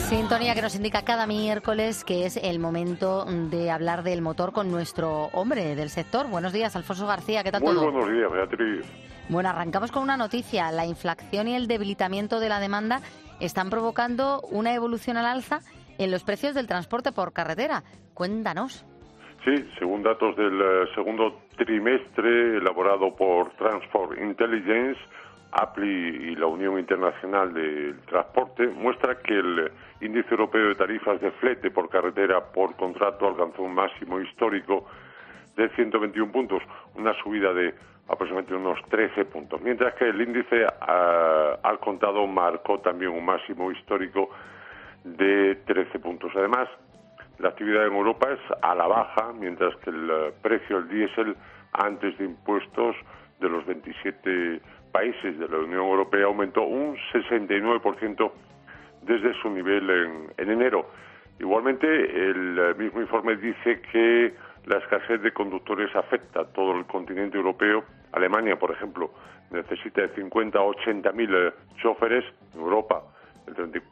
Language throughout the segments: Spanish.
Sintonía que nos indica cada miércoles que es el momento de hablar del motor con nuestro hombre del sector. Buenos días, Alfonso García, ¿qué tal todo? Muy buenos días, Beatriz. Bueno, arrancamos con una noticia. La inflación y el debilitamiento de la demanda están provocando una evolución al alza en los precios del transporte por carretera. Cuéntanos. Sí, según datos del segundo trimestre elaborado por Transport Intelligence, APLI y la Unión Internacional del Transporte, muestra que el índice europeo de tarifas de flete por carretera por contrato alcanzó un máximo histórico de 121 puntos, una subida de aproximadamente unos 13 puntos, mientras que el índice al contado marcó también un máximo histórico de 13 puntos. Además, la actividad en Europa es a la baja, mientras que el precio del diésel antes de impuestos de los 27 países de la Unión Europea aumentó un 69% desde su nivel en enero. Igualmente, el mismo informe dice que la escasez de conductores afecta a todo el continente europeo. Alemania, por ejemplo, necesita de 50 a 80.000 choferes. En Europa, el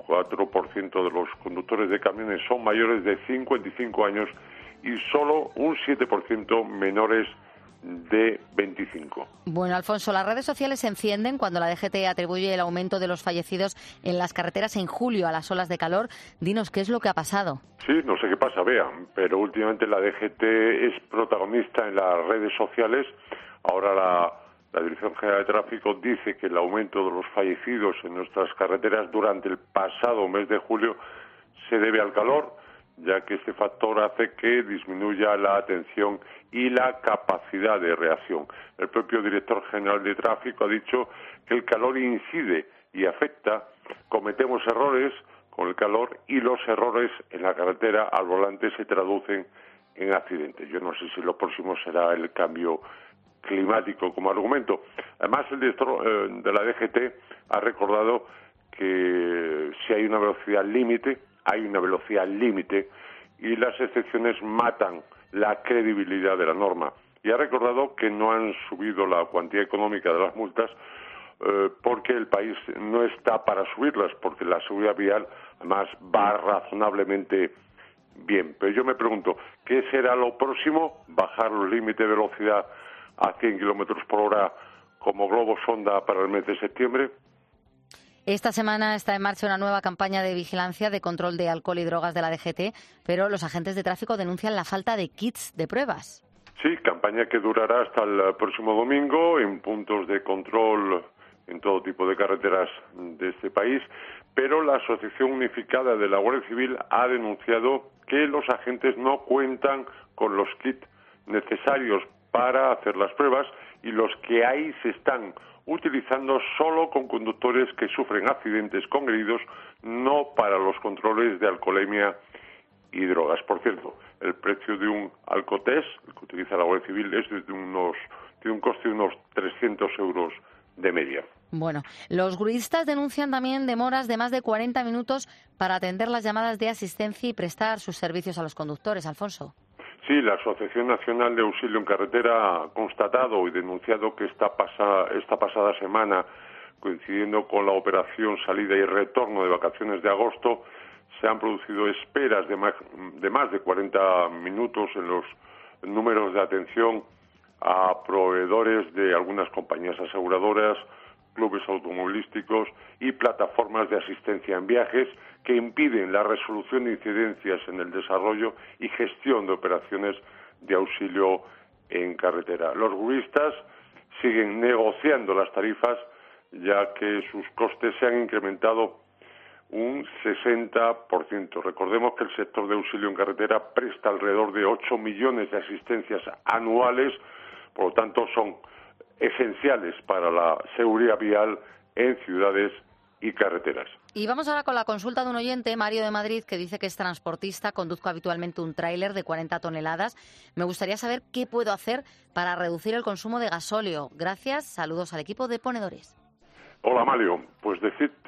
34% de los conductores de camiones son mayores de 55 años y solo un 7% menores de 25. Bueno, Alfonso, las redes sociales se encienden cuando la DGT atribuye el aumento de los fallecidos en las carreteras en julio a las olas de calor. Dinos, ¿qué es lo que ha pasado? Sí, no sé qué pasa, Bea, pero últimamente la DGT es protagonista en las redes sociales. Ahora la Dirección General de Tráfico dice que el aumento de los fallecidos en nuestras carreteras durante el pasado mes de julio se debe al calor, ya que este factor hace que disminuya la atención y la capacidad de reacción. El propio director general de tráfico ha dicho que el calor incide y afecta, cometemos errores con el calor y los errores en la carretera al volante se traducen en accidentes. Yo no sé si lo próximo será el cambio climático como argumento. Además, el director de la DGT ha recordado que si hay una velocidad límite, hay una velocidad límite y las excepciones matan la credibilidad de la norma. Y ha recordado que no han subido la cuantía económica de las multas porque el país no está para subirlas, porque la seguridad vial además va razonablemente bien. Pero yo me pregunto, ¿qué será lo próximo? ¿Bajar los límites de velocidad a 100 kilómetros por hora como globo sonda para el mes de septiembre? Esta semana está en marcha una nueva campaña de vigilancia de control de alcohol y drogas de la DGT, pero los agentes de tráfico denuncian la falta de kits de pruebas. Sí, campaña que durará hasta el próximo domingo en puntos de control en todo tipo de carreteras de este país, pero la Asociación Unificada de la Guardia Civil ha denunciado que los agentes no cuentan con los kits necesarios para hacer las pruebas y los que hay se están utilizando solo con conductores que sufren accidentes con heridos, no para los controles de alcoholemia y drogas. Por cierto, el precio de un alcotest, el que utiliza la Guardia Civil, es tiene un coste de unos 300 euros de media. Bueno, los gruistas denuncian también demoras de más de 40 minutos para atender las llamadas de asistencia y prestar sus servicios a los conductores. Alfonso. Sí, la Asociación Nacional de Auxilio en Carretera ha constatado y denunciado que esta pasada semana, coincidiendo con la operación salida y retorno de vacaciones de agosto, se han producido esperas de más de 40 minutos en los números de atención a proveedores de algunas compañías aseguradoras, clubes automovilísticos y plataformas de asistencia en viajes que impiden la resolución de incidencias en el desarrollo y gestión de operaciones de auxilio en carretera. Los gruistas siguen negociando las tarifas ya que sus costes se han incrementado un 60%. Recordemos que el sector de auxilio en carretera presta alrededor de 8 millones de asistencias anuales, por lo tanto son esenciales para la seguridad vial en ciudades y carreteras. Y vamos ahora con la consulta de un oyente, Mario de Madrid, que dice que es transportista, conduzco habitualmente un tráiler de 40 toneladas. Me gustaría saber qué puedo hacer para reducir el consumo de gasóleo. Gracias, saludos al equipo de Ponedores. Hola Mario, pues decirte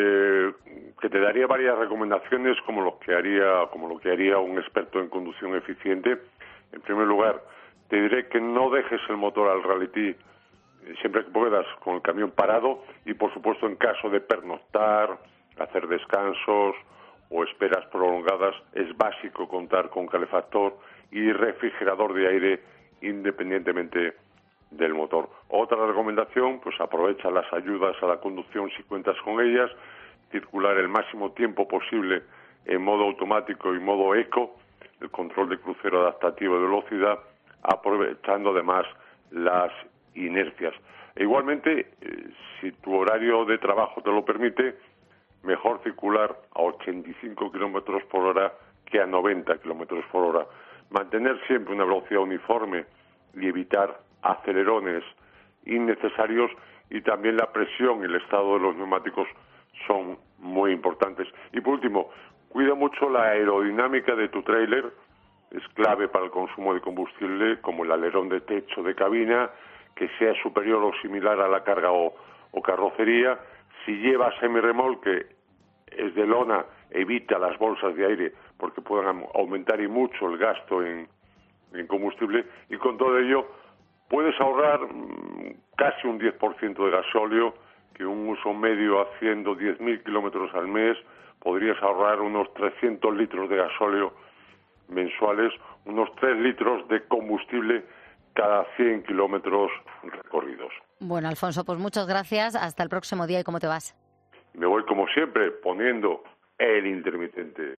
que te daría varias recomendaciones como lo que haría un experto en conducción eficiente. En primer lugar, te diré que no dejes el motor al ralentí siempre que puedas con el camión parado y por supuesto en caso de pernoctar, hacer descansos o esperas prolongadas, es básico contar con calefactor y refrigerador de aire independientemente del motor. Otra recomendación, pues aprovecha las ayudas a la conducción si cuentas con ellas, circular el máximo tiempo posible en modo automático y modo eco, el control de crucero adaptativo de velocidad, aprovechando además las inercias. E igualmente, si tu horario de trabajo te lo permite, mejor circular a 85 kilómetros por hora que a 90 kilómetros por hora. Mantener siempre una velocidad uniforme y evitar acelerones innecesarios, y también la presión y el estado de los neumáticos son muy importantes. Y por último, cuida mucho la aerodinámica de tu tráiler, es clave para el consumo de combustible, como el alerón de techo de cabina, que sea superior o similar a la carga o carrocería. Si llevas semirremolque, es de lona, evita las bolsas de aire porque puedan aumentar y mucho el gasto en combustible, y con todo ello puedes ahorrar casi un 10% de gasóleo, que un uso medio haciendo 10.000 kilómetros al mes podrías ahorrar unos 300 litros de gasóleo mensuales, unos 3 litros de combustible cada 100 kilómetros recorridos. Bueno, Alfonso, pues muchas gracias. Hasta el próximo día. ¿Y cómo te vas? Me voy, como siempre, poniendo el intermitente.